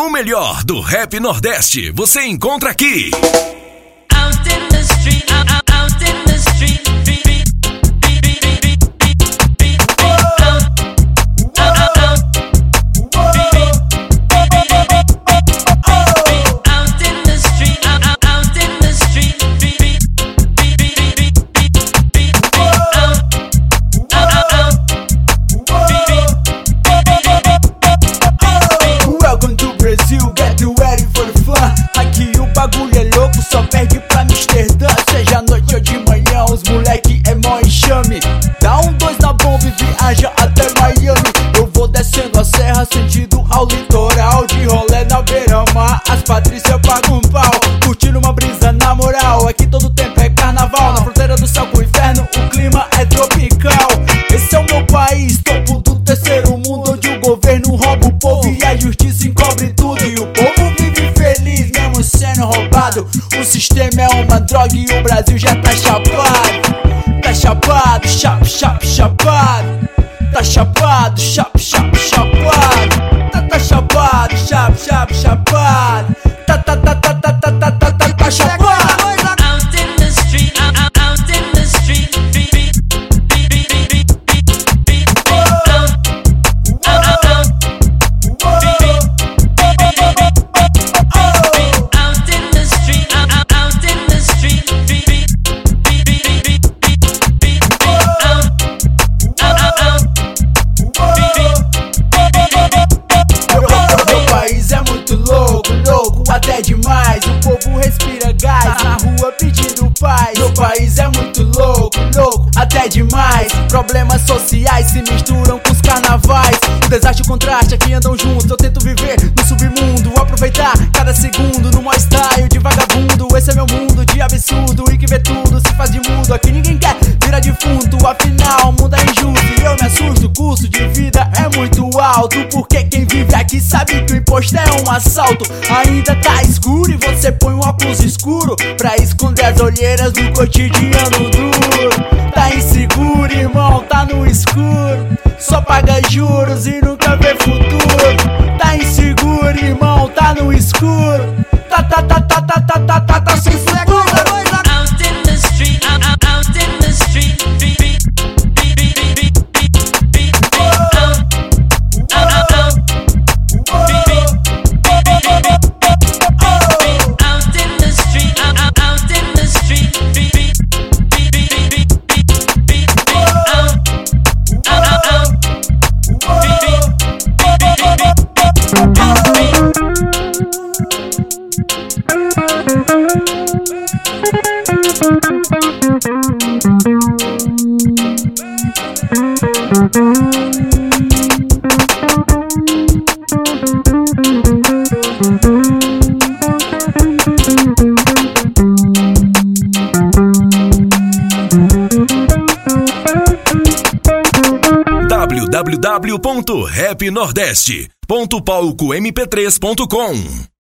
O melhor do Rap Nordeste você encontra aqui. Out in the street, out in the street. Welcome to Brazil, get ready for the fun. Aqui o bagulho é louco, só perde pra Amsterdã. Seja noite ou de manhã, os moleque é mó enxame. Dá um 2 na bomba e viaja até Miami. Eu vou descendo a serra, sentido ao litoral. De rolê na beira-mar, as Patrícia pagam um pau. Curtindo uma brisa na moral, aqui todo tempo é carnaval. Na fronteira do céu com o inferno, o clima é tropical. Esse é o meu país, topo do terceiro mundo, onde o governo rouba o povo e a justiça encobre tudo. E o povo vive feliz, mesmo sendo roubado. O sistema é uma droga e o Brasil já tá chapado. Tá chapado, chapado. Tá chapado, chapado. Tá chapado, chapado. Tá chapado. Out in the street, out in the street. Até demais, o povo respira gás na rua pedindo paz. Meu país é muito louco, até demais. Problemas sociais se misturam com os carnavais. O desastre e o contraste aqui andam juntos. Eu tento viver no submundo, aproveitar cada segundo no maior style de vagabundo. Esse é meu mundo de absurdo e que vê tudo se faz de mudo. Aqui ninguém quer virar defunto, afinal o mundo é injusto e eu me assusto. O custo de vida é muito alto, porque quem vive aqui sabe que o imposto é um assalto. Ainda tá escuro e você põe um óculos escuro pra esconder as olheiras do cotidiano duro. Tá inseguro, irmão, tá no escuro, só paga juros e nunca vê futuro. Tá inseguro, irmão, tá no escuro, tá sem futuro. Out in the street, out in the street. www.rapnordeste.palcomp3.com